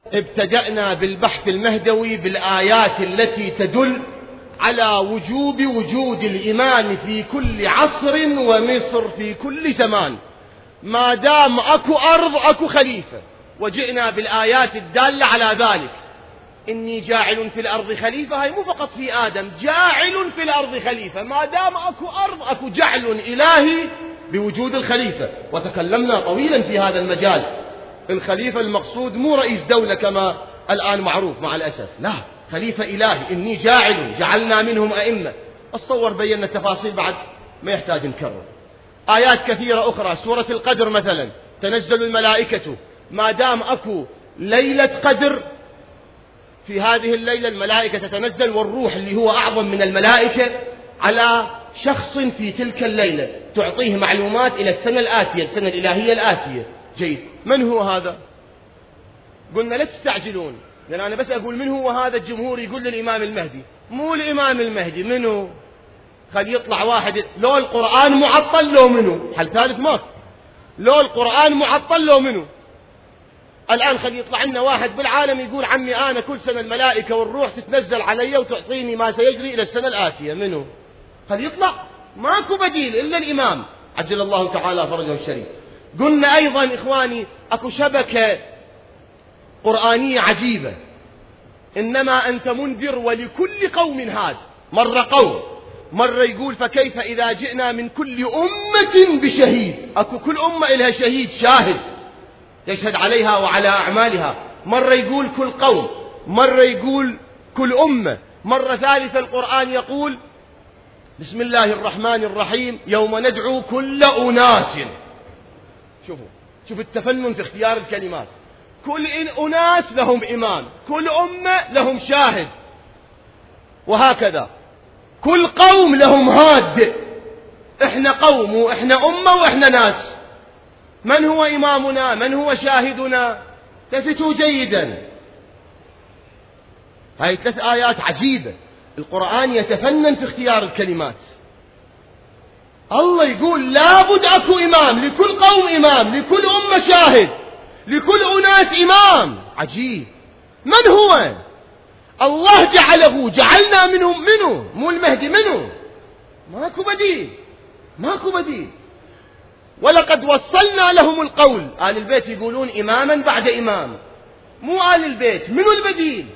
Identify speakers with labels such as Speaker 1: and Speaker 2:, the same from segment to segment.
Speaker 1: ابتدأنا بالبحث المهدوي بالآيات التي تدل على وجود الإمام في كل عصر ومصر في كل زمان، ما دام أكو أرض أكو خليفة. وجئنا بالآيات الدالة على ذلك. إني جاعل في الأرض خليفة، هاي مو فقط في آدم، جاعل في الأرض خليفة، ما دام أكو أرض أكو جعل إلهي بوجود الخليفة. وتكلمنا طويلا في هذا المجال. الخليفة المقصود مو رئيس دولة كما الآن معروف مع الأسف، لا، خليفة إلهي. إني جاعل، جعلنا منهم أئمة. أتصور بينا التفاصيل بعد ما يحتاج نكرر. آيات كثيرة أخرى، سورة القدر مثلا، تنزل الملائكة، ما دام أكو ليلة قدر، في هذه الليلة الملائكة تتنزل، والروح اللي هو أعظم من الملائكة على شخص في تلك الليلة، تعطيه معلومات إلى السنة الآتية، السنة الإلهية الآتية. جيد، من هو هذا؟ قلنا لا تستعجلون، لأن أنا بس أقول من هو هذا. الجمهور يقول للإمام المهدي. مو الإمام المهدي، منه؟ خلي يطلع واحد، لو القرآن معطل لو منه، حل ثالث ماك، لو القرآن معطل لو منه. الآن خلي يطلع لنا واحد بالعالم يقول عمي أنا كل سنة الملائكة والروح تتنزل علي وتعطيني ما سيجري إلى السنة الآتية، منه؟ خلي يطلع، ماكو بديل إلا الإمام عجل الله تعالى فرجه الشريف. قلنا أيضا إخواني أكو شبكة قرآنية عجيبة، إنما أنت منذر ولكل قوم هاد. مرة قوم، مرة يقول فكيف إذا جئنا من كل أمة بشهيد. أكو كل أمة إلها شهيد، شاهد يشهد عليها وعلى أعمالها. مرة يقول كل قوم، مرة يقول كل أمة، مرة ثالثة القرآن يقول بسم الله الرحمن الرحيم يوم ندعو كل أناس. شوفوا التفنن في اختيار الكلمات. كل أناس لهم إمام، كل أمة لهم شاهد، وهكذا كل قوم لهم هاد. إحنا قوم وإحنا أمة وإحنا ناس. من هو إمامنا؟ من هو شاهدنا؟ تفتوا جيدا. هاي 3 آيات عجيبة. القرآن يتفنن في اختيار الكلمات. الله يقول لابد أكو إمام، لكل قوم إمام، لكل أمة شاهد، لكل أناس إمام. عجيب. من هو؟ الله جعله، جعلنا منهم، منه؟ مو المهدي، منه؟ ماكو بديل، ماكو بديل. ولقد وصلنا لهم القول. آل البيت يقولون إماما بعد إمام، مو آل البيت، منو البديل؟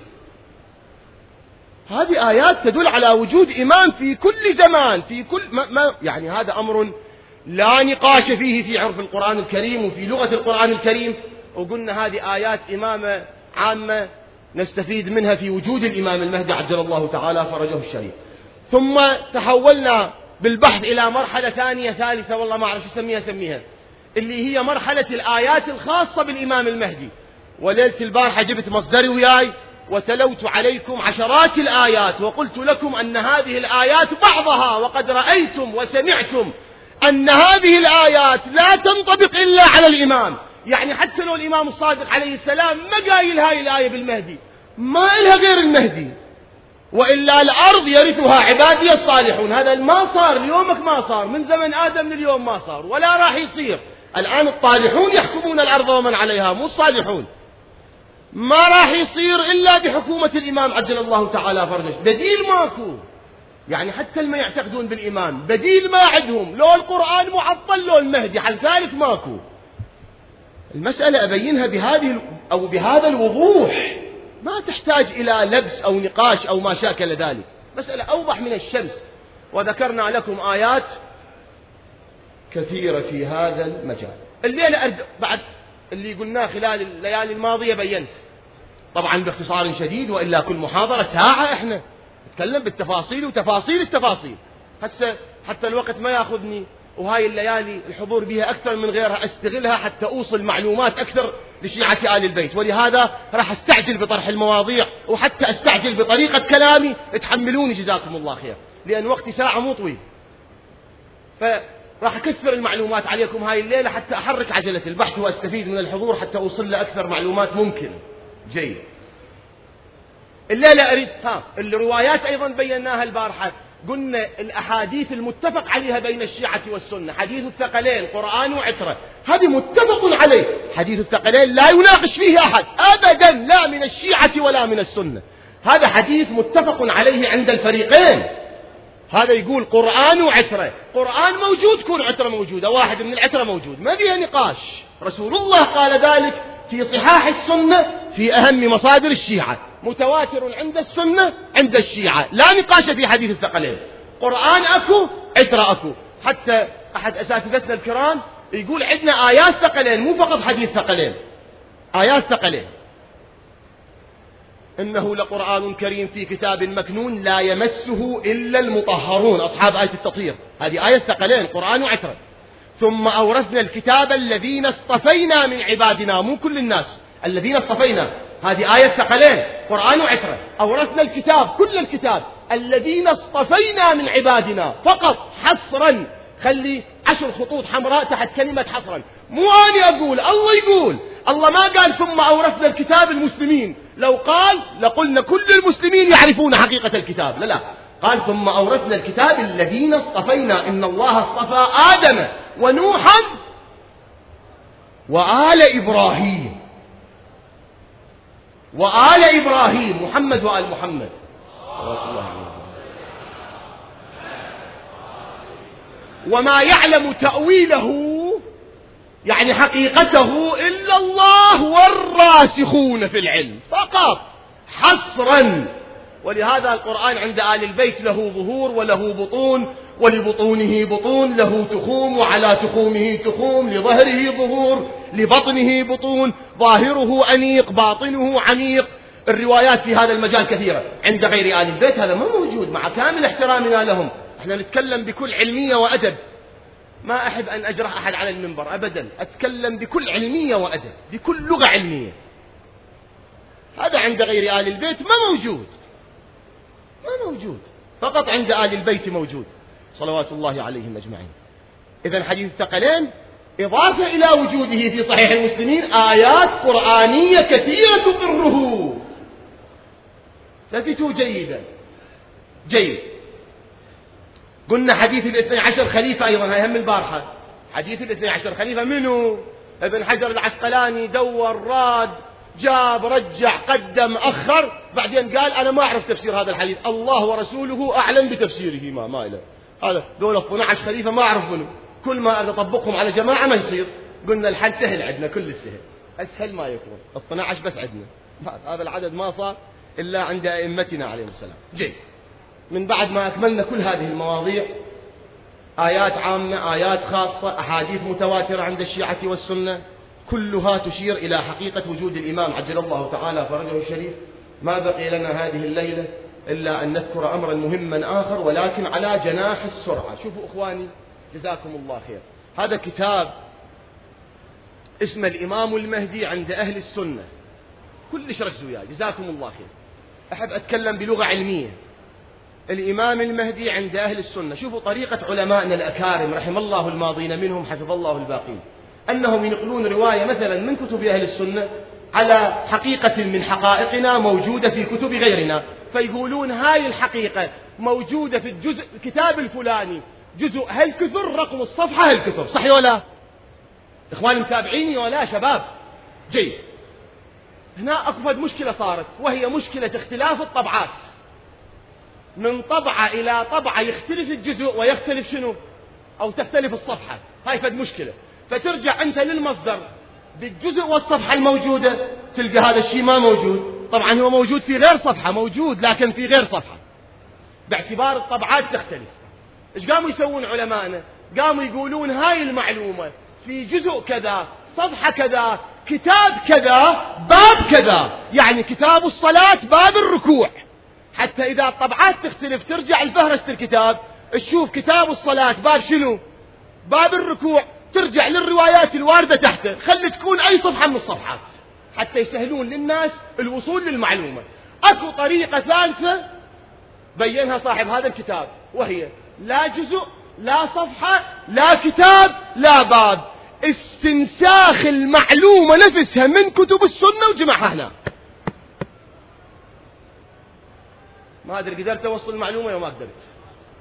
Speaker 1: هذه آيات تدل على وجود إمام في كل زمان، في كل ما يعني هذا أمر لا نقاش فيه في عرف القرآن الكريم وفي لغة القرآن الكريم. وقلنا هذه آيات إمامة عامة نستفيد منها في وجود الإمام المهدي عجل الله تعالى فرجه الشريف. ثم تحولنا بالبحث إلى مرحلة ثانية ثالثة، والله ما أعرف سميها، اللي هي مرحلة الآيات الخاصة بالإمام المهدي. وليلة البارحة جبت مصدري وياي وتلوت عليكم عشرات الآيات، وقلت لكم أن هذه الآيات بعضها، وقد رأيتم وسمعتم أن هذه الآيات لا تنطبق إلا على الإمام. يعني حتى لو الإمام الصادق عليه السلام ما قايل هاي الآية بالمهدي، ما إلها غير المهدي. وإلا الأرض يرثها عبادي الصالحون. هذا ما صار، اليومك ما صار، من زمن آدم لليوم ما صار، ولا راح يصير. الآن الطالحون يحكمون الأرض ومن عليها، مو الصالحون. ما راح يصير إلا بحكومة الإمام عجل الله تعالى فرجه. بديل ماكو. يعني حتى اللي ما يعتقدون بالإمام بديل ما عندهم، لو القرآن معطل لو المهدي، حل ثالث ماكو. المسألة أبينها بهذا الوضوح، ما تحتاج إلى لبس أو نقاش أو ما شاكل ذلك. مسألة أوضح من الشمس. وذكرنا لكم آيات كثيرة في هذا المجال. الليلة بعد اللي قلناه خلال الليالي الماضية بينت، طبعا باختصار شديد، وإلا كل محاضرة ساعة إحنا نتكلم بالتفاصيل وتفاصيل التفاصيل. هسه حتى الوقت ما ياخذني، وهاي الليالي الحضور بها أكثر من غيرها أستغلها حتى أوصل معلومات أكثر لشيعة آل البيت. ولهذا راح أستعجل بطرح المواضيع، وحتى أستعجل بطريقة كلامي. اتحملوني جزاكم الله خير، لأن وقتي ساعة مو طويل، فراح أكثر المعلومات عليكم هاي الليلة حتى أحرك عجلة البحث وأستفيد من الحضور حتى أوصل لأكثر معلومات ممكن. جيد. الليلة أريد الروايات أيضا بيناها البارحة. قلنا الأحاديث المتفق عليها بين الشيعة والسنة، حديث الثقلين قرآن وعترة، هذه متفق عليه، حديث الثقلين لا يناقش فيه أحد أبدا، لا من الشيعة ولا من السنة، هذا حديث متفق عليه عند الفريقين. هذا يقول قرآن وعترة، قرآن موجود كون عترة موجودة، واحد من العترة موجود، ما فيها نقاش، رسول الله قال ذلك في صحاح السنة في أهم مصادر الشيعة، متواتر عند السنة عند الشيعة، لا نقاش في حديث الثقلين، قرآن أكو عترة أكو. حتى أحد أساتذتنا الكرام يقول عندنا آيات ثقلين، مو فقط حديث ثقلين، آيات ثقلين، إنه لقرآن كريم في كتاب مكنون لا يمسه إلا المطهرون، أصحاب آية التطهير، هذه آية ثقلين قرآن وعترة. ثم أورثنا الكتاب الذين اصطفينا من عبادنا، مو كل الناس، الذين اصطفينا، هذه آية ثقلين قرآن وعترة. أورثنا الكتاب كل الكتاب الذين اصطفينا من عبادنا، فقط حصرا، خلي 10 خطوط حمراء تحت كلمة حصرا، مو أنا أقول، الله يقول، الله ما قال ثم أورثنا الكتاب المسلمين، لو قال لقلنا كل المسلمين يعرفون حقيقة الكتاب، لا لا، قال ثم أورثنا الكتاب الذين اصطفينا، إن الله اصطفى آدم ونوحا وآل إبراهيم، وآل إبراهيم، محمد وآل محمد وما يعلم تأويله يعني حقيقته إلا الله والراسخون في العلم، فقط حصرا. ولهذا القرآن عند آل البيت له ظهور وله بطون، ولبطونه بطون، له تخوم وعلى تخومه تخوم، لظهره ظهور لبطنه بطون، ظاهره أنيق باطنه عميق. الروايات في هذا المجال كثيرة. عند غير آل البيت هذا ما موجود، مع كامل احترامنا لهم، احنا نتكلم بكل علمية وأدب، ما أحب أن أجرح أحد على المنبر أبدا، أتكلم بكل علمية وأدب، بكل لغة علمية. هذا عند غير آل البيت ما موجود، ما موجود، فقط عند آل البيت موجود صلوات الله عليهم أجمعين. إذن حديث الثقلين إضافة إلى وجوده في صحيح المسلمين آيات قرآنية كثيرة تقره. فتتوا جيدا جيد. قلنا حديث الاثني عشر خليفة أيضا، هاي هم البارحة، حديث الاثني عشر خليفة منه؟ ابن حجر العسقلاني دور راد جاب رجع قدم أخر، بعدين قال أنا ما أعرف تفسير هذا الحديث، الله ورسوله أعلم بتفسيره، ما إله هذا، دول 12 خليفة ما أعرف منه، كل ما أطبقهم على جماعة ما يصير. قلنا الحل سهل عندنا، كل السهل أسهل ما يكون، 12 بس عندنا، هذا العدد ما صار إلا عند أئمتنا عليهم السلام. جيد. من بعد ما أكملنا كل هذه المواضيع، آيات عامة، آيات خاصة، أحاديث متواترة عند الشيعة والسنة، كلها تشير إلى حقيقة وجود الإمام عجل الله تعالى فرجه الشريف. ما بقي لنا هذه الليلة إلا أن نذكر أمرا مهما آخر، ولكن على جناح السرعة. شوفوا إخواني جزاكم الله خير، هذا كتاب اسمه الإمام المهدي عند أهل السنة، كلش ركزوا وياه جزاكم الله خير. أحب أتكلم بلغة علمية. الإمام المهدي عند أهل السنة، شوفوا طريقة علمائنا الأكارم رحم الله الماضين منهم حفظ الله الباقين، أنهم ينقلون رواية مثلا من كتب أهل السنة على حقيقة من حقائقنا موجودة في كتب غيرنا، فيقولون هاي الحقيقة موجودة في الجزء الكتاب الفلاني، جزء هالكثر، رقم الصفحة هالكثر، صحيح ولا؟ إخواني متابعيني ولا شباب؟ جيد. هنا أكبر مشكلة صارت، وهي مشكلة اختلاف الطبعات، من طبعة إلى طبعة يختلف الجزء ويختلف شنو؟ أو تختلف الصفحة، هاي فد مشكلة. فترجع أنت للمصدر بالجزء والصفحة الموجودة تلقى هذا الشيء ما موجود، طبعا هو موجود في غير صفحة، موجود لكن في غير صفحة، باعتبار الطبعات تختلف. إيش قاموا يسوون علماءنا؟ قاموا يقولون هاي المعلومة في جزء كذا، صفحة كذا، كتاب كذا، باب كذا، يعني كتاب الصلاة باب الركوع، حتى إذا الطبعات تختلف ترجع لفهرسة الكتاب تشوف كتاب الصلاة باب شنو؟ باب الركوع، ترجع للروايات الواردة تحته، خلي تكون أي صفحة من الصفحات حتى يسهلون للناس الوصول للمعلومة. أكو طريقة ثالثة بينها صاحب هذا الكتاب، وهي لا جزء لا صفحة لا كتاب لا باب، استنساخ المعلومة نفسها من كتب السنة وجمعها هنا. ما أدري قدرت أوصل المعلومة وما قدرت،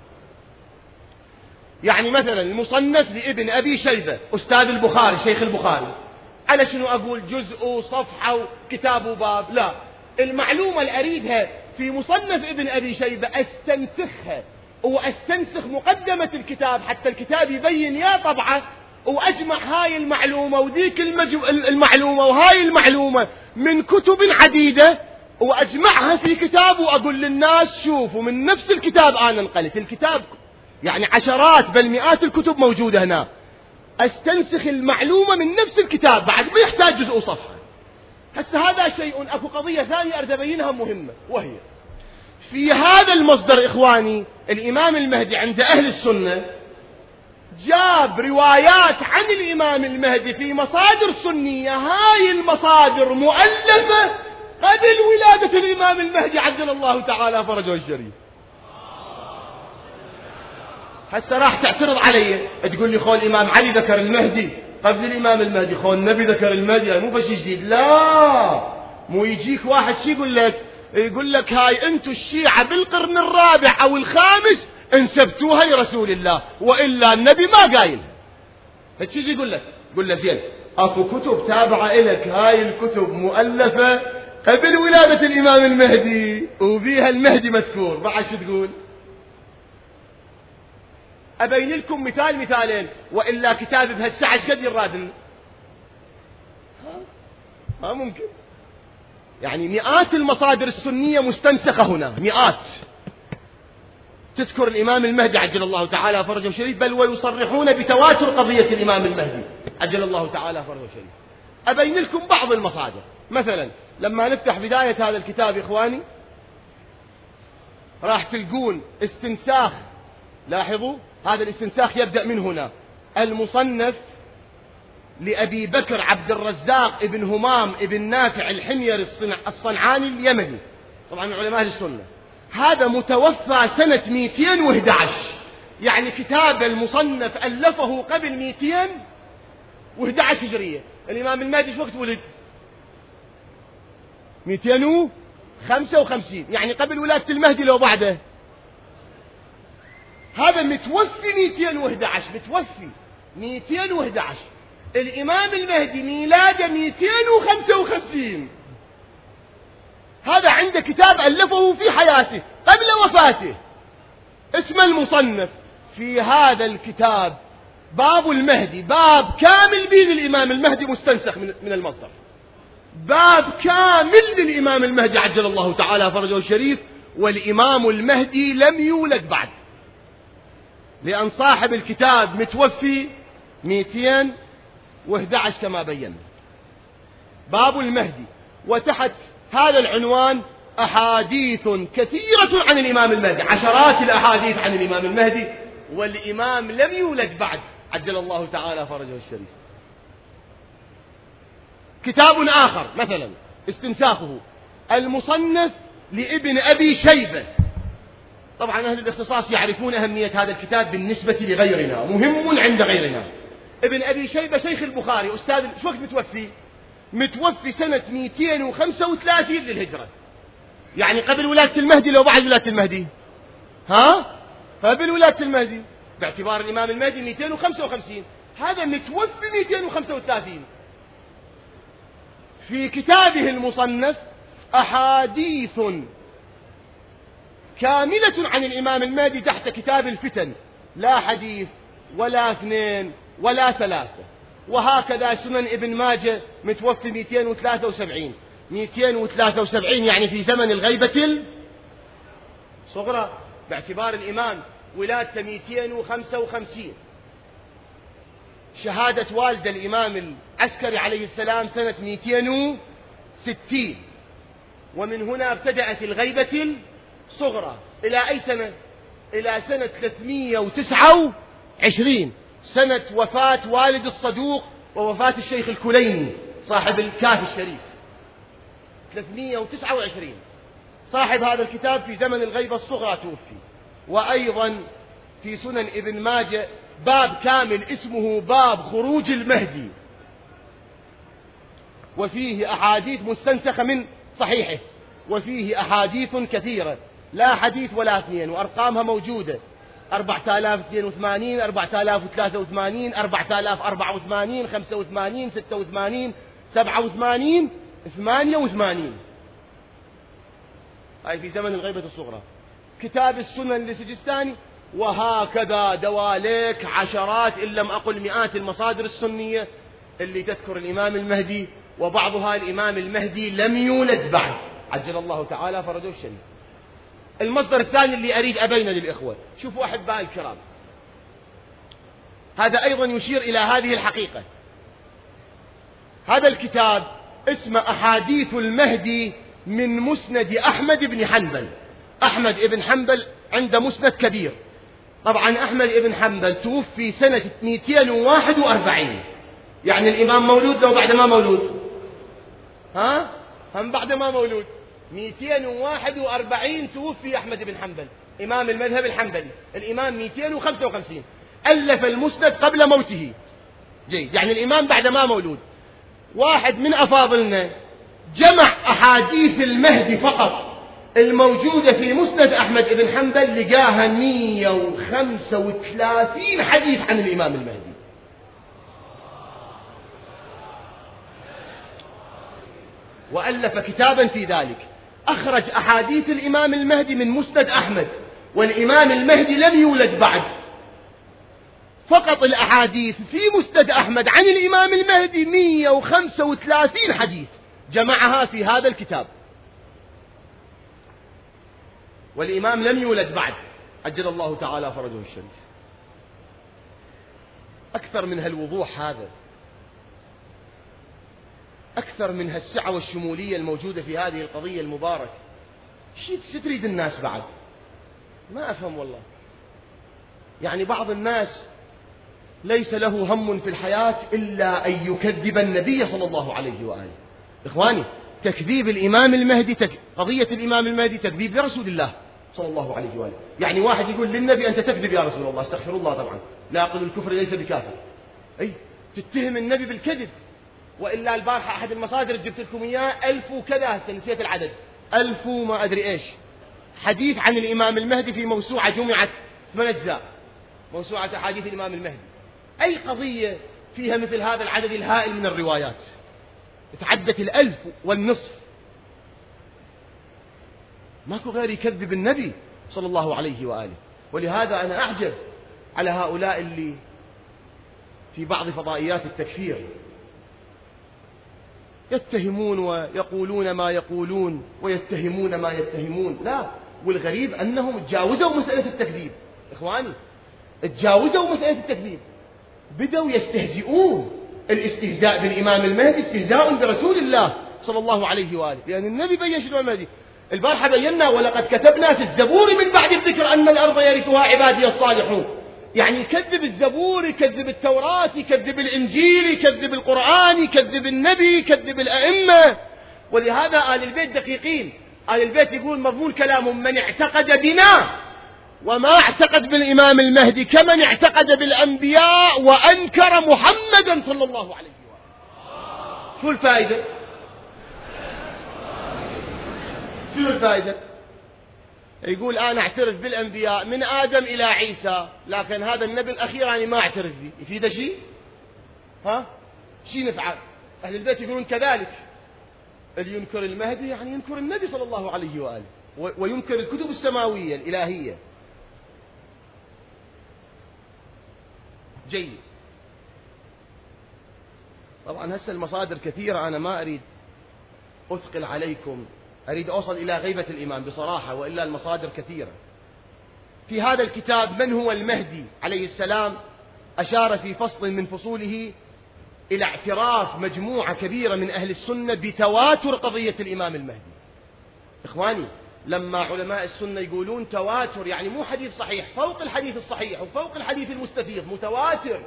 Speaker 1: يعني مثلا المصنف لابن أبي شيبة أستاذ البخاري شيخ البخاري، على شنو أقول جزء وصفحة وكتاب وباب؟ لا، المعلومة اللي أريدها في مصنف ابن أبي شيبة أستنسخها، وأستنسخ مقدمة الكتاب حتى الكتاب يبين يا طبعة، وأجمع هاي المعلومة وذيك المعلومة وهاي المعلومة من كتب عديدة، وأجمعها في كتاب، وأقول للناس شوفوا من نفس الكتاب أنا نقلت الكتاب، يعني عشرات بل مئات الكتب موجودة هنا، أستنسخ المعلومة من نفس الكتاب بعد ما يحتاج جزء وصفحة. هسه هذا شيء. أكو قضية ثانية أريد أبينها مهمة، وهي في هذا المصدر إخواني الإمام المهدي عند أهل السنة جاب روايات عن الإمام المهدي في مصادر سنية، هاي المصادر مؤلفة قبل ولادة الإمام المهدي عجل الله تعالى فرجه الشريف. هسه راح تعترض علي تقول لي خو الإمام علي ذكر المهدي قبل الإمام المهدي، خو النبي ذكر المهدي، يعني مو فشي جديد. لا، مو يجيك واحد شي يقول لك هاي انتو الشيعة بالقرن الرابع أو الخامس انسبتوها لرسول الله، وإلا النبي ما قايل هيك شي يقول لك. قول له زين اكو كتب تابعة إلك، هاي الكتب مؤلفة قبل ولادة الإمام المهدي وبيها المهدي مذكور، بعد شو تقول؟ أبين لكم مثالين، وإلا كتاب بهالساعة ايش قد يراد؟ ما ممكن. يعني مئات المصادر السنية مستنسخة هنا، مئات تذكر الإمام المهدي عجل الله تعالى فرجه الشريف، بل ويصرحون بتواتر قضية الإمام المهدي عجل الله تعالى فرجه الشريف. أبين لكم بعض المصادر. مثلا لما نفتح بداية هذا الكتاب إخواني راح تلقون استنساخ، لاحظوا هذا الاستنساخ يبدأ من هنا: المصنف لأبي بكر عبد الرزاق ابن همام ابن نافع الحميري الصنعاني اليمني، طبعا من علماء السنة. هذا متوفى سنة 211، يعني كتاب المصنف ألفه قبل 211 هجرية. الإمام المهدي شو وقت ولد؟ 255، يعني قبل ولادة المهدي لو بعده. هذا متوفي 211، متوفي 211. الإمام المهدي ميلاده 255. هذا عنده كتاب ألفه في حياته قبل وفاته اسم المصنف. في هذا الكتاب باب المهدي، باب كامل بين الإمام المهدي مستنسخ من المصدر، باب كامل للإمام المهدي عجل الله تعالى فرجه الشريف. والإمام المهدي لم يولد بعد، لأن صاحب الكتاب متوفي 211 كما بينا. باب المهدي، وتحت هذا العنوان أحاديث كثيرة عن الإمام المهدي، عشرات الأحاديث عن الإمام المهدي، والإمام لم يولد بعد عجل الله تعالى فرجه الشريف. كتاب آخر مثلا استنساخه: المصنف لابن أبي شيبة. طبعا أهل الاختصاص يعرفون أهمية هذا الكتاب بالنسبة لغيرنا، مهم عند غيرنا. ابن أبي شيبة شيخ البخاري أستاذ، شو وقت متوفي؟ متوفي سنة 235 للهجرة، يعني قبل ولادة المهدي لو بعد ولادة المهدي؟ قبل ولادة المهدي، باعتبار الإمام المهدي 255، هذا متوفي 235. في كتابه المصنف أحاديث كاملة عن الإمام المهدي تحت كتاب الفتن، لا حديث ولا اثنين ولا ثلاثة. وهكذا سنن ابن ماجه متوفي 273، 273 يعني في زمن الغيبة الصغرى، باعتبار الإمام ولادته 255. شهادة والد الإمام العسكري عليه السلام سنة 260. ومن هنا ابتدأت الغيبة الصغرى إلى أي سنة؟ إلى سنة 329، سنة وفاة والد الصدوق ووفاة الشيخ الكليني صاحب الكافي الشريف. 329 صاحب هذا الكتاب في زمن الغيبة الصغرى توفي. وأيضا في سنن ابن ماجه باب كامل اسمه باب خروج المهدي، وفيه أحاديث مستنسخة من صحيحه، وفيه أحاديث كثيرة لا حديث ولا اثنين، وأرقامها موجودة 4082 4083 4084 85 86 87 88. هاي في زمن الغيبة الصغرى. كتاب السنن للسجستاني، وهكذا دواليك عشرات إن لم أقل مئات المصادر السنية اللي تذكر الإمام المهدي، وبعضها الإمام المهدي لم يولد بعد عجل الله تعالى فرجه الشريف. المصدر الثاني اللي أريد أبينه للإخوة، شوفوا أحبائي الكرام، هذا أيضا يشير إلى هذه الحقيقة. هذا الكتاب اسمه أحاديث المهدي من مسند أحمد بن حنبل. أحمد بن حنبل عنده مسند كبير. طبعا أحمد بن حنبل توفي سنة 241، يعني الإمام مولود لو بعد ما مولود، هم بعد ما مولود. 241 توفي أحمد بن حنبل إمام المذهب الحنبلي. الإمام 255 ألف المسند قبل موته. جيد، يعني الإمام بعد ما مولود. واحد من أفاضلنا جمع أحاديث المهدي فقط الموجودة في مسند أحمد بن حنبل، لقاها 135 حديث عن الإمام المهدي. وألف كتابا في ذلك، أخرج أحاديث الإمام المهدي من مسند أحمد، والإمام المهدي لم يولد بعد. فقط الأحاديث في مسند أحمد عن الإمام المهدي 135 حديث جمعها في هذا الكتاب، والإمام لم يولد بعد عجل الله تعالى فرجه الشريف. أكثر من هالوضوح هذا، أكثر من هالسعة والشمولية الموجودة في هذه القضية المباركة، شو تريد الناس بعد؟ ما أفهم والله. يعني بعض الناس ليس له هم في الحياة إلا أن يكذب النبي صلى الله عليه وآله. إخواني، تكذيب الإمام المهدي قضية الإمام المهدي تكذيب لرسول الله صلى الله عليه وآله. يعني واحد يقول للنبي أنت تكذب يا رسول الله، استغفر الله طبعا، لا أقول الكفر ليس بكافر، أي تتهم النبي بالكذب. وإلا البارحة أحد المصادر جبت لكم إياه 1000 وكذا، هسه نسيت العدد، 1000 وما أدري إيش حديث عن الإمام المهدي في موسوعة جمعت 8 أجزاء، موسوعة أحاديث الإمام المهدي. أي قضية فيها مثل هذا العدد الهائل من الروايات، تعدت 1000 والنصف. ماكو غير يكذب النبي صلى الله عليه وآله. ولهذا أنا أعجب على هؤلاء اللي في بعض فضائيات التكفير يتهمون ويقولون ما يقولون ويتهمون ما يتهمون. لا، والغريب أنهم تجاوزوا مسألة التكذيب. إخواني، تجاوزوا مسألة التكذيب، بدوا يستهزئون. الاستهزاء بالإمام المهدي استهزاء برسول الله صلى الله عليه وآله، لأن النبي بين شنو المهدي. البارحة بينا ولقد كتبنا في الزبور من بعد الذكر أن الأرض يرثها عبادي الصالحون. يعني يكذب الزبور، يكذب التوراة، يكذب الإنجيل، يكذب القرآن، يكذب النبي، يكذب الأئمة. ولهذا آل البيت دقيقين. آل البيت يقول مضمون كلامهم: من اعتقد بنا وما اعتقد بالإمام المهدي كمن اعتقد بالأنبياء وأنكر محمدا صلى الله عليه وآله. شو الفائدة؟ شو الفائدة؟ يقول أنا أعترف بالأنبياء من آدم إلى عيسى، لكن هذا النبي الأخير أنا ما أعترف به. يفيد شيء؟ شيء نفعل؟ أهل البيت يقولون كذلك. اللي ينكر المهدي يعني ينكر النبي صلى الله عليه وآله، وينكر الكتب السماوية الإلهية. جيد. طبعا هسه المصادر كثيرة، أنا ما أريد أثقل عليكم، أريد أوصل إلى غيبة الإمام بصراحة، وإلا المصادر كثيرة. في هذا الكتاب من هو المهدي عليه السلام أشار في فصل من فصوله إلى اعتراف مجموعة كبيرة من أهل السنة بتواتر قضية الإمام المهدي. إخواني، لما علماء السنة يقولون تواتر يعني مو حديث صحيح، فوق الحديث الصحيح وفوق الحديث المستفيض، متواتر.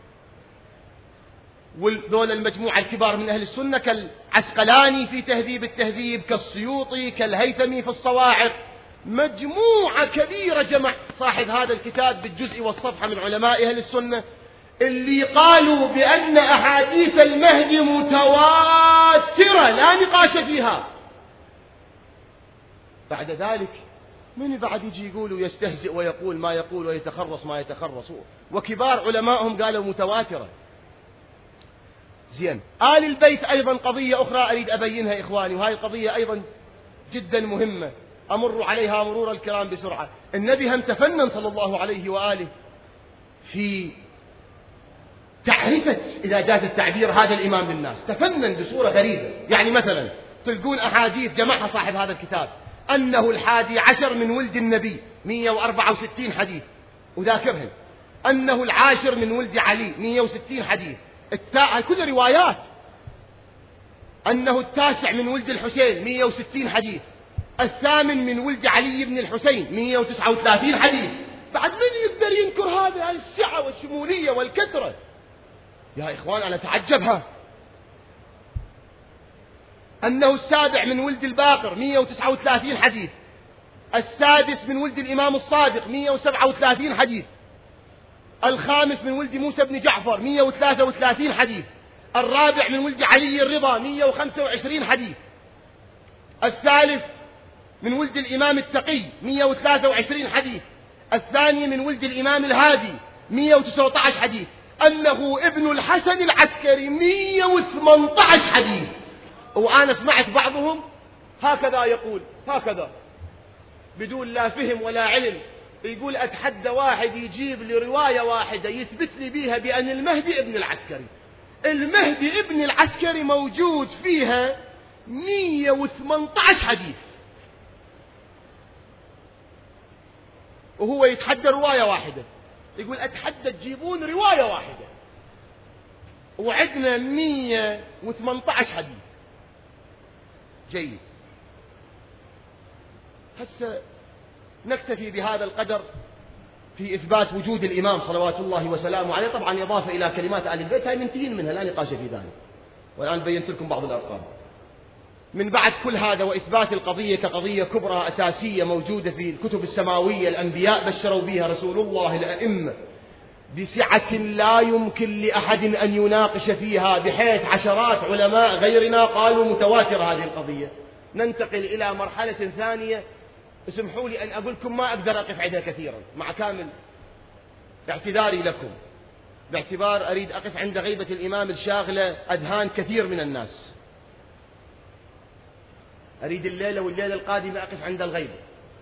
Speaker 1: وذول المجموعة الكبار من أهل السنة كالعسقلاني في تهذيب التهذيب، كالسيوطي، كالهيثمي في الصواعق، مجموعة كبيرة جمع صاحب هذا الكتاب بالجزء والصفحة من علماء أهل السنة اللي قالوا بأن أحاديث المهدي متواترة لا نقاش فيها. بعد ذلك من بعد يجي يقول ويستهزئ ويقول ما يقول ويتخرص ما يتخرص، وكبار علمائهم قالوا متواترة. زين، آل البيت أيضا قضية أخرى أريد أبينها إخواني، وهذه القضية أيضا جدا مهمة أمر عليها مرور الكرام بسرعة. النبي هم تفنن صلى الله عليه وآله في تعرفة، إذا جاز التعبير، هذا الإمام للناس، تفنن بصورة غريبة. يعني مثلا تلقون أحاديث جمعها صاحب هذا الكتاب أنه 11 من ولد النبي، 164 حديث وذاكرهم. أنه 10 من ولد علي، 160 حديث. كل روايات. أنه 9 من ولد الحسين، 160 حديث. 8 من ولد علي بن الحسين، 139 حديث. بعد من يقدر ينكر هذه السعة والشمولية والكثرة؟ يا إخوان أنا أتعجبها. أنه 7 من ولد الباقر، 139 حديث. 6 من ولد الإمام الصادق، 137 حديث. 5 من ولد موسى بن جعفر، 133 حديث. 4 من ولد علي الرضا، 125 حديث. 3 من ولد الإمام التقي، 123 حديث. 2 من ولد الإمام الهادي، 119 حديث. أنه ابن الحسن العسكري، 118 حديث. وأنا سمعت بعضهم هكذا يقول، هكذا بدون لا فهم ولا علم، يقول أتحدى واحد يجيب لي رواية واحدة يثبت لي بيها بأن المهدي ابن العسكري. المهدي ابن العسكري موجود فيها 118 حديث، وهو يتحدى رواية واحدة. يقول أتحدى تجيبون رواية واحدة، وعندنا 118 حديث. جيد، هسه نكتفي بهذا القدر في إثبات وجود الإمام صلوات الله وسلامه عليه. طبعا إضافة إلى كلمات آل البيت هاي منتهين منها، لا نقاش في ذلك، والآن بينت لكم بعض الأرقام. من بعد كل هذا وإثبات القضية كقضية كبرى أساسية موجودة في الكتب السماوية، الأنبياء بشروا بها، رسول الله، الأئمة، بسعة لا يمكن لأحد أن يناقش فيها، بحيث عشرات علماء غيرنا قالوا متواترة هذه القضية. ننتقل إلى مرحلة ثانية، اسمحوا لي أن أقولكم ما أقدر أقف عندها كثيرا مع كامل اعتذاري لكم، باعتبار أريد أقف عند غيبة الإمام الشاغلة أذهان كثير من الناس. أريد الليلة والليلة القادمة أقف عند الغيبة.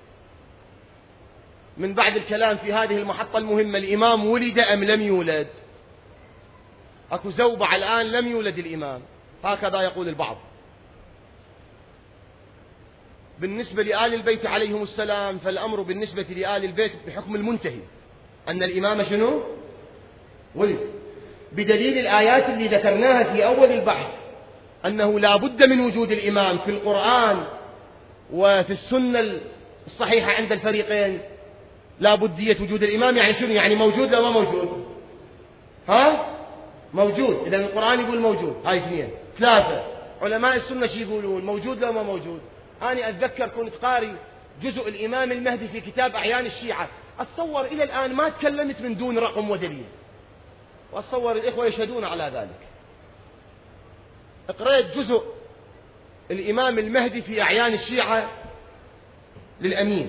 Speaker 1: من بعد الكلام في هذه المحطة المهمة، الإمام ولد أم لم يولد؟ أكو زوبعة الآن لم يولد الإمام، هكذا يقول البعض. بالنسبة لآل البيت عليهم السلام، فالأمر بالنسبة لآل البيت بحكم المنتهي، أن الإمام شنو؟ ولد، بدليل الآيات اللي ذكرناها في أول البحث، أنه لا بد من وجود الإمام في القرآن وفي السنة الصحيحة عند الفريقين. لا بدية وجود الإمام يعني شنو؟ يعني موجود لا ما موجود؟ ها؟ موجود. إذا القرآن يقول موجود، هاي 2. 3 علماء السنة شي يقولون؟ موجود لا ما موجود؟ أنا أتذكر كنت قاري جزء الإمام المهدي في كتاب أعيان الشيعة، أتصور إلى الآن ما تكلمت من دون رقم ودليل، وأتصور الإخوة يشهدون على ذلك. قرأت جزء الإمام المهدي في أعيان الشيعة للأمين،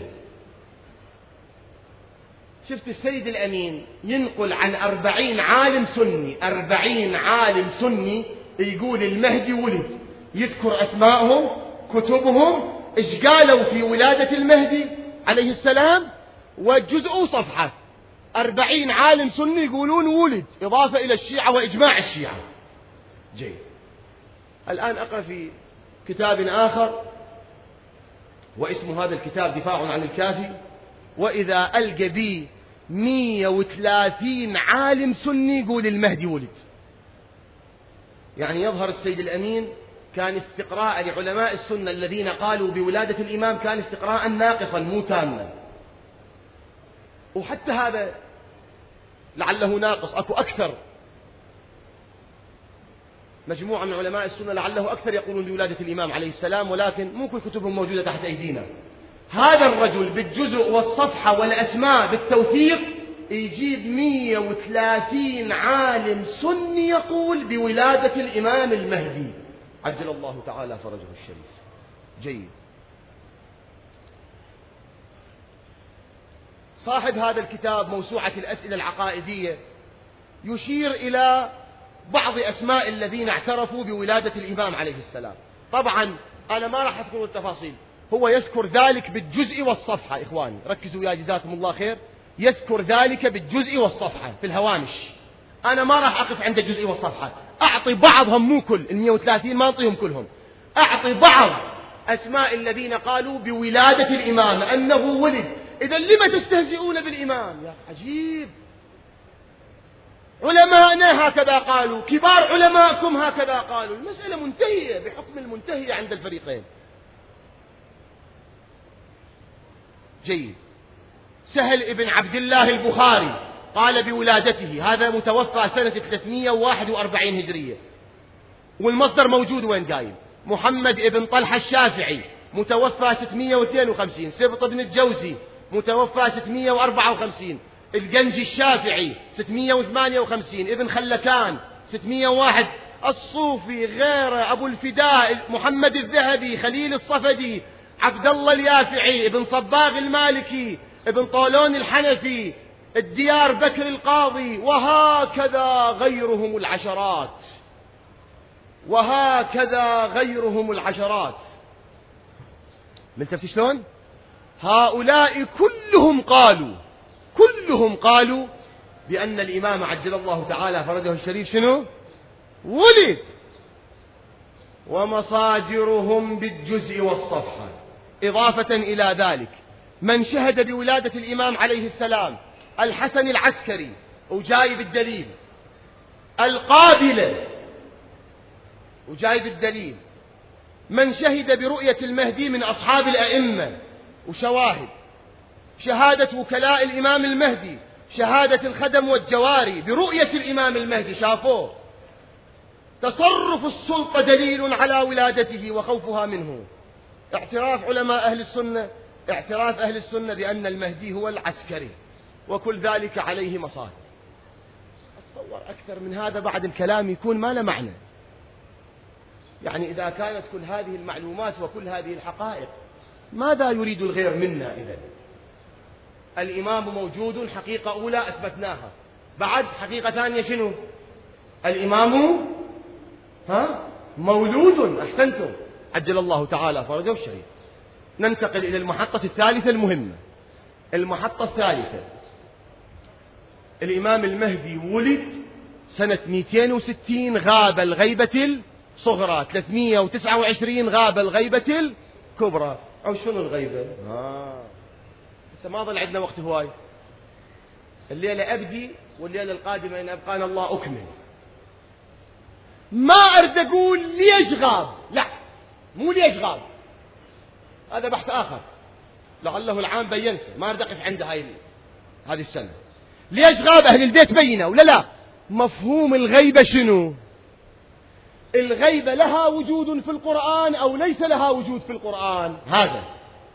Speaker 1: شفت السيد الأمين ينقل عن 40 عالم سني، 40 عالم سني يقول المهدي ولد، يذكر أسمائهم، كتبهم، إيش قالوا في ولادة المهدي عليه السلام، وجزء صفحة. 40 عالم سني يقولون ولد، إضافة إلى الشيعة وإجماع الشيعة. جيد، الآن أقرأ في كتاب آخر، واسم هذا الكتاب دفاع عن الكافي، وإذا ألقى بي 130 عالم سني يقول المهدي ولد. يعني يظهر السيد الأمين كان استقراء لعلماء السنة الذين قالوا بولادة الإمام كان استقراء ناقصا مو تاما، وحتى هذا لعله ناقص، أكو أكثر، مجموعة من علماء السنة لعله أكثر يقولون بولادة الإمام عليه السلام، ولكن مو كل كتبهم موجودة تحت أيدينا. هذا الرجل بالجزء والصفحة والأسماء بالتوثيق يجيب 130 عالم سني يقول بولادة الإمام المهدي عجل الله تعالى فرجه الشريف. جيد، صاحب هذا الكتاب موسوعة الأسئلة العقائدية يشير إلى بعض أسماء الذين اعترفوا بولادة الإمام عليه السلام. طبعا أنا ما راح أذكر التفاصيل، هو يذكر ذلك بالجزء والصفحة. إخواني ركزوا يا جزاكم الله خير، يذكر ذلك بالجزء والصفحة في الهوامش. أنا ما راح أقف عند الجزء والصفحة، أعطي بعضهم مو كل 130 ما أعطيهم كلهم، أعطي بعض أسماء الذين قالوا بولادة الإمام أنه ولد. إذا لما تستهزئون بالإمام؟ يا عجيب، علماءنا هكذا قالوا، كبار علماءكم هكذا قالوا، المسألة منتهية بحكم المنتهية عند الفريقين. جيد. سهل ابن عبد الله البخاري قال بولادته، هذا متوفى سنة 341 هجرية، والمصدر موجود وين قايل. محمد ابن طلحة الشافعي متوفى 652، سبط بن الجوزي متوفى 654، الجنجي الشافعي 658، ابن خلكان 601، الصوفي غيره، أبو الفداء محمد الذهبي، خليل الصفدي، عبد الله اليافعي، ابن صباغ المالكي، ابن طولون الحنفي، الديار بكر القاضي، وهكذا غيرهم العشرات، وهكذا غيرهم العشرات. ملتفت شلون؟ هؤلاء كلهم قالوا بأن الإمام عجل الله تعالى فرجه الشريف شنو؟ ولد. ومصادرهم بالجزء والصفحة. إضافة إلى ذلك من شهد بولادة الإمام عليه السلام الحسن العسكري وجايب الدليل، القابلة وجايب الدليل، من شهد برؤية المهدي من أصحاب الأئمة وشواهد، شهادة وكلاء الإمام المهدي، شهادة الخدم والجواري برؤية الإمام المهدي شافوه، تصرف السلطة دليل على ولادته وخوفها منه. اعتراف علماء أهل السنة بأن المهدي هو العسكري، وكل ذلك عليه مصادر. أتصور أكثر من هذا بعد الكلام يكون ما له معنى. يعني إذا كانت كل هذه المعلومات وكل هذه الحقائق، ماذا يريد الغير منا إذن؟ الإمام موجود، حقيقة أولى أثبتناها. بعد حقيقة ثانية شنو؟ الإمام مولود. أحسنتم، عجل الله تعالى فرجه الشريف. ننتقل إلى المحطة الثالثة المهمة. المحطة الثالثة، الإمام المهدي ولد سنة 260 غاب الغيبة الصغرى، 329 غاب الغيبة الكبرى. أو شنو الغيبة؟ لسه ما ظل عندنا وقت هواي. الليلة أبدي والليلة القادمة إن أبقانا الله أكمل. ما أرد أقول ليش غاب، لا مو ليش غاب، هذا بحث آخر لعله العام بينته، ما أرد أقف عند هذه السنة. ليش غاب أهل البيت بينه ولا لا؟ مفهوم الغيبة شنو؟ الغيبة لها وجود في القرآن أو ليس لها وجود في القرآن؟ هذا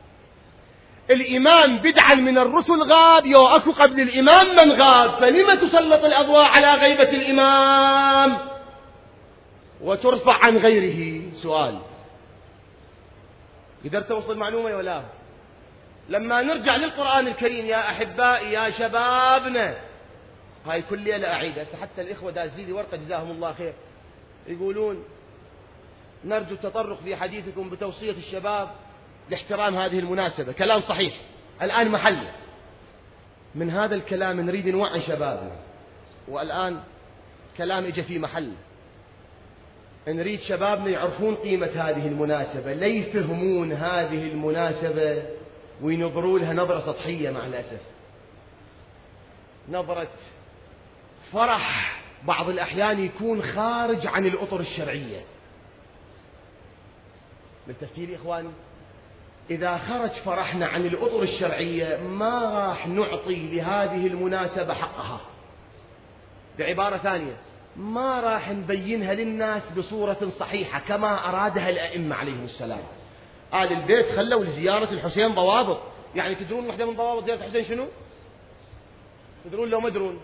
Speaker 1: الإمام بدعا من الرسل غاب، يو أكو قبل الإمام من غاب، فلما تسلط الأضواء على غيبة الإمام وترفع عن غيره؟ سؤال. قدرت توصل معلومة ولا؟ لما نرجع للقرآن الكريم يا أحبائي يا شبابنا، هاي كل ليلة أعيدها، حتى الإخوة دازيلي ورقة جزاهم الله خير يقولون نرجو التطرق في حديثكم بتوصية الشباب لاحترام هذه المناسبة. كلام صحيح الآن محله. من هذا الكلام نريد نوعي شبابنا، والآن كلام إجا في محله. نريد شبابنا يعرفون قيمة هذه المناسبة، لا يفهمون هذه المناسبة وينظروا لها نظرة سطحية مع الأسف، نظرة فرح بعض الأحيان يكون خارج عن الأطر الشرعية. بالتفتيل إخواني، إذا خرج فرحنا عن الأطر الشرعية ما راح نعطي لهذه المناسبة حقها. بعبارة ثانية، ما راح نبينها للناس بصورة صحيحة كما أرادها الأئمة عليهم السلام. آل البيت خلوا لزيارة الحسين ضوابط. يعني تدرون واحدة من ضوابط زيارة الحسين شنو؟ تدرون لو ما تدرون؟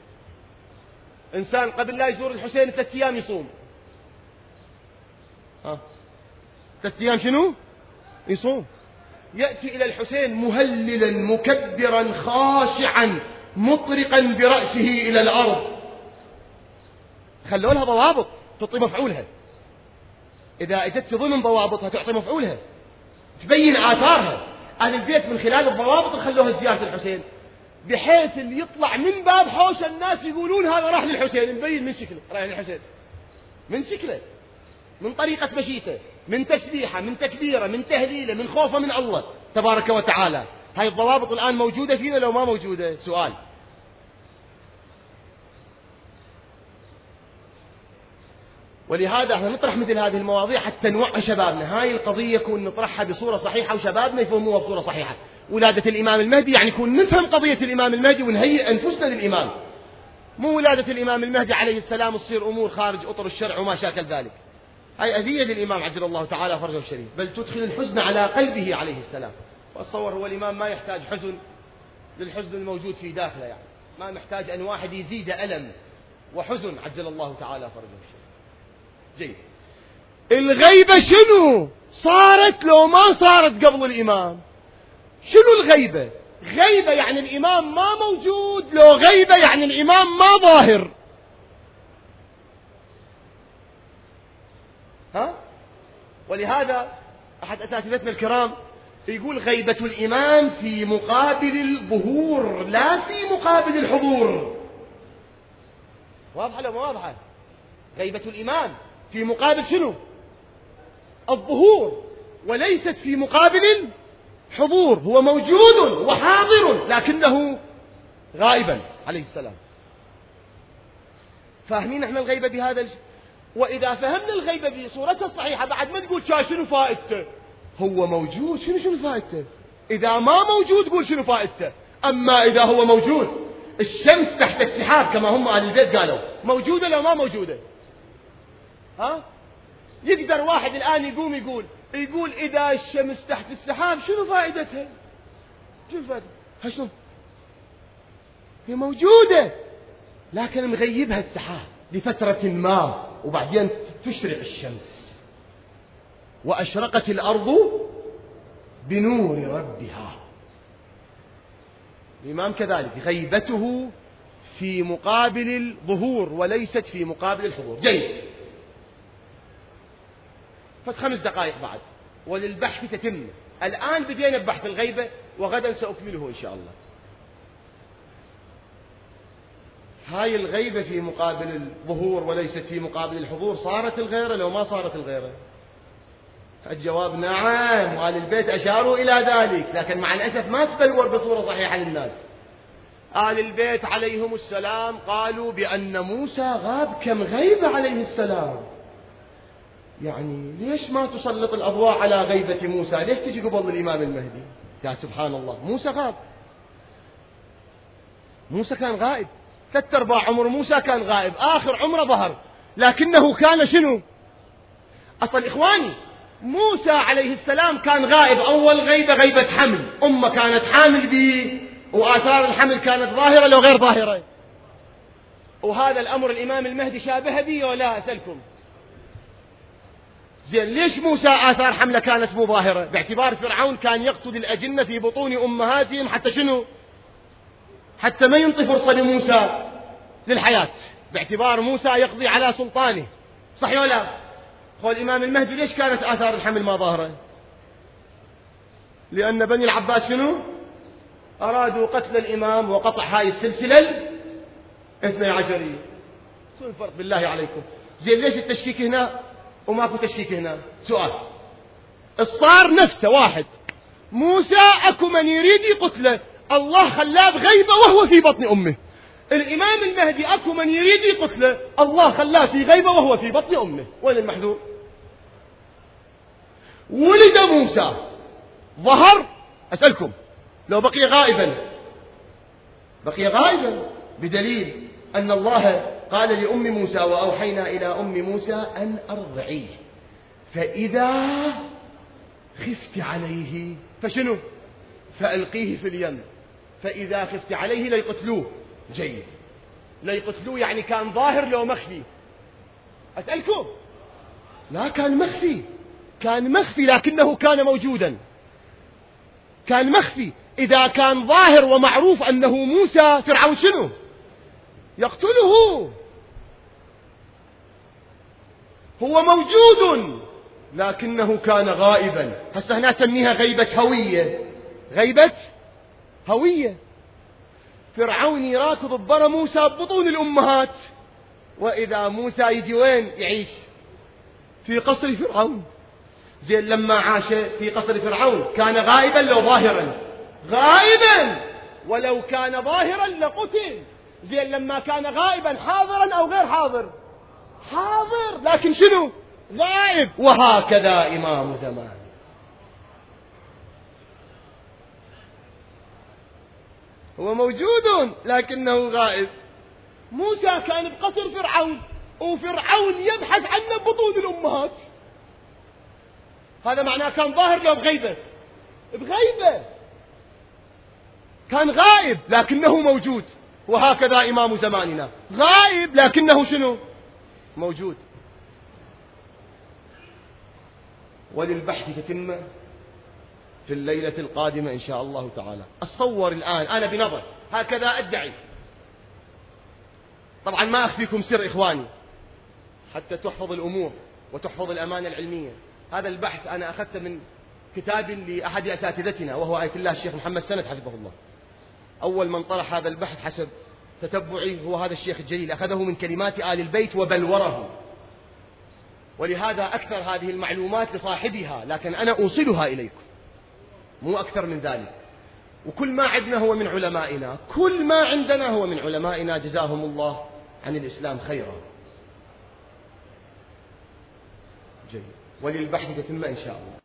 Speaker 1: إنسان قبل لا يزور الحسين 3 أيام يصوم. 3 أيام شنو؟ يصوم. يأتي إلى الحسين مهللا مكبرا خاشعا مطرقا برأسه إلى الأرض. خلوا لها ضوابط تعطي مفعولها، إذا أجت ضمن ضوابطها تعطي مفعولها، تبين آثارها. أهل البيت من خلال الضوابط خلوها زيارة الحسين، بحيث اللي يطلع من باب حوش الناس يقولون هذا راح للحسين، مبين من شكله راح للحسين، من شكله، من طريقة مشيته، من تسبيحه، من تكبيره، من تهليله، من خوفه من الله تبارك وتعالى. هاي الضوابط الآن موجودة فينا لو ما موجودة؟ سؤال. ولهذا احنا نطرح مثل هذه المواضيع حتى نوعي شبابنا. هاي القضية يكون نطرحها بصورة صحيحة وشبابنا يفهموها بصورة صحيحة. ولادة الإمام المهدي يعني يكون نفهم قضية الإمام المهدي ونهيئ أنفسنا للإمام، مو ولادة الإمام المهدي عليه السلام تصير أمور خارج أطر الشرع وما شاكل ذلك. هاي أذية للإمام عجل الله تعالى فرجه الشريف، بل تدخل الحزن على قلبه عليه السلام. وأتصور هو الإمام ما يحتاج حزن للحزن الموجود في داخله، يعني ما محتاج أن واحد يزيد ألم وحزن عجل الله تعالى فرجه الشريف. جيد. الغيبة شنو صارت لو ما صارت قبل الإمام؟ شنو الغيبة؟ غيبة يعني الإمام ما موجود، لو غيبة يعني الإمام ما ظاهر. ها؟ ولهذا أحد أساتذتنا الكرام يقول غيبة الإمام في مقابل الظهور لا في مقابل الحضور. واضحة لو ما واضحة؟ غيبة الإمام في مقابل شنو؟ الظهور، وليست في مقابل الحضور. هو موجود وحاضر لكنه غائبا عليه السلام. فاهمين احنا الغيبة بهذا وإذا فهمنا الغيبة بصورتها الصحيحة بعد ما تقول شنو فائدته. هو موجود، شنو فائدته؟ إذا ما موجود قول شنو فائدته. أما إذا هو موجود، الشمس تحت السحاب كما هم أهل البيت قالوا، موجودة لو ما موجودة؟ ها؟ يقدر واحد الآن يقوم يقول إذا الشمس تحت السحاب شنو فائدتها؟ شنو فائدتها؟ شنو؟ هي موجودة لكن مغيبها السحاب لفترة ما، وبعدين تشرق الشمس وأشرقت الأرض بنور ربها. الإمام كذلك غيبته في مقابل الظهور وليست في مقابل الحضور. جيد. ف5 دقائق بعد وللبحث تتم. الآن بدينا ببحث الغيبة وغدا سأكمله إن شاء الله. هاي الغيبة في مقابل الظهور وليست في مقابل الحضور، صارت الغيرة لو ما صارت الغيرة؟ الجواب نعم، وآل البيت أشاروا إلى ذلك، لكن مع الأسف ما تبلور بصورة صحيحة للناس. آل البيت عليهم السلام قالوا بأن موسى غاب كم غيبة عليه السلام. يعني ليش ما تسلط الأضواء على غيبة موسى؟ ليش تجي قبل الإمام المهدي؟ يا سبحان الله، موسى غاب، موسى كان غائب 3/4 عمر موسى كان غائب، آخر عمره ظهر، لكنه كان شنو؟ أصل إخواني موسى عليه السلام كان غائب. أول غيبة غيبة حمل، أمه كانت حامل به وآثار الحمل كانت ظاهرة لو غير ظاهرة. وهذا الأمر الإمام المهدي شابه به ولا؟ أسألكم زين ليش موسى آثار حمله كانت مو ظاهرة؟ باعتبار فرعون كان يقتل الأجنة في بطون أمهاتهم حتى شنو؟ حتى ما ينطي فرصة لموسى للحياة، باعتبار موسى يقضي على سلطانه. صحيح ولا؟ هو الإمام المهدي ليش كانت آثار الحمل ما ظاهرة؟ لأن بني العباس شنو؟ أرادوا قتل الإمام وقطع هاي السلسلة 12. شو الفرق بالله عليكم؟ زين ليش التشكيك هنا وماكو تشكيك هنا؟ سؤال. الصار نفسه واحد، موسى أكو من يريد يقتله، الله خلاه بغيبة وهو في بطن أمه. الإمام المهدي أكو من يريد يقتله، الله خلاه في غيبة وهو في بطن أمه. وين المحذور؟ ولد موسى ظهر، أسألكم لو بقي غائبا، بقي غائبا بدليل أن الله قال لأم موسى وأوحينا إلى أم موسى أن أرضعيه فإذا خفت عليه فشنو؟ فألقيه في اليم. فإذا خفت عليه ليقتلوه. جيد، ليقتلوه يعني كان ظاهر لو مخفي؟ أسألكم لا، كان مخفي، كان مخفي لكنه كان موجودا. كان مخفي. إذا كان ظاهر ومعروف أنه موسى، فرعون شنو؟ يقتله. هو موجود لكنه كان غائبا. هسه هنا سميها غيبة هوية. غيبة هوية. فرعون يراكض ببر موسى ببطون الأمهات، وإذا موسى يجي وين يعيش؟ في قصر فرعون. زين لما عاش في قصر فرعون كان غائبا لو ظاهرا؟ غائبا. ولو كان ظاهرا لقتل. زين لما كان غائبا حاضرا أو غير حاضر؟ حاضر، لكن شنو؟ غائب. وهكذا إمام زمان. هو موجود لكنه غائب. موسى كان بقصر فرعون، وفرعون يبحث عنه ببطون الأمهات. هذا معناه كان ظاهر لو بغيبة؟ بغيبة. كان غائب لكنه موجود. وهكذا إمام زماننا، غائب لكنه شنو؟ موجود. وللبحث تتمة في الليلة القادمة إن شاء الله تعالى. أتصور الآن أنا بنظر هكذا أدعي، طبعا ما أخفيكم سر إخواني حتى تحفظ الأمور وتحفظ الأمانة العلمية. هذا البحث أنا أخذته من كتاب لأحد أساتذتنا وهو آية الله الشيخ محمد سند حفظه الله. أول من طرح هذا البحث حسب تتبعي هو هذا الشيخ الجليل، أخذه من كلمات آل البيت وبلوره، ولهذا أكثر هذه المعلومات لصاحبها، لكن أنا أوصلها إليكم مو أكثر من ذلك. وكل ما عندنا هو من علمائنا، كل ما عندنا هو من علمائنا، جزاهم الله عن الإسلام خيرا. جيد. وللبحث تتم إن شاء الله.